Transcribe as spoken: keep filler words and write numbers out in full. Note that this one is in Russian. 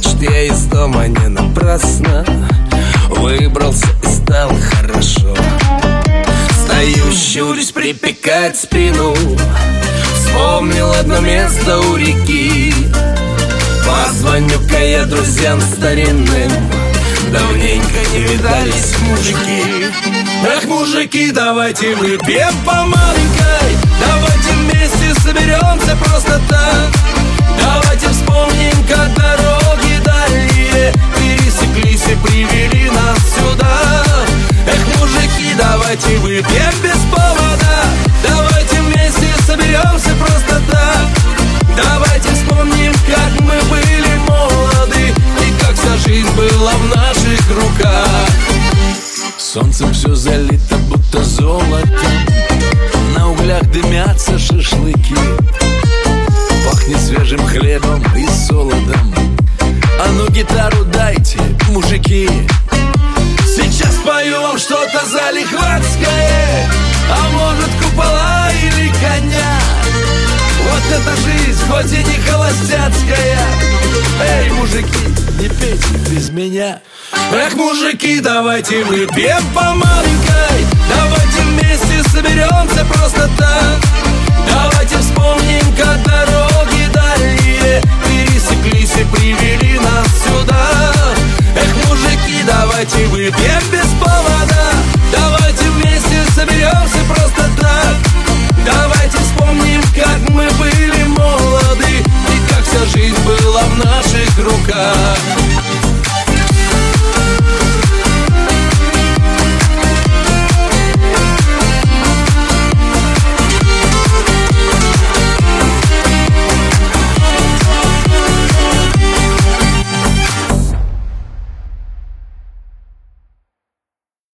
Значит, я из дома не напрасно выбрался и стало хорошо. Стою, щурюсь, припекает спину. Вспомнил одно место у реки. Позвоню-ка я друзьям старинным, давненько не видались мужики. Эх, мужики, давайте выпьем по маленькой, давайте вместе соберемся просто так. Давайте вспомним, как дороги дальние пересеклись и привели нас сюда. Эх, мужики, давайте выпьем без повода, давайте вместе соберемся просто так. Давайте вспомним, как мы были молоды и как вся жизнь была в наших руках. Солнцем все залито, будто золотом. На углях дымятся шашлыки. Пахнет свежим хлебом и солодом. А ну гитару дайте, мужики. Сейчас пою вам что-то залихватское, а может купола или коня. Вот эта жизнь, хоть и не холостяцкая. Эй, мужики, не пейте без меня. Эх, мужики, давайте выпьем по маленькой, давайте вместе соберемся просто так. Давайте вспомним, как дороги дальние пересеклись и привели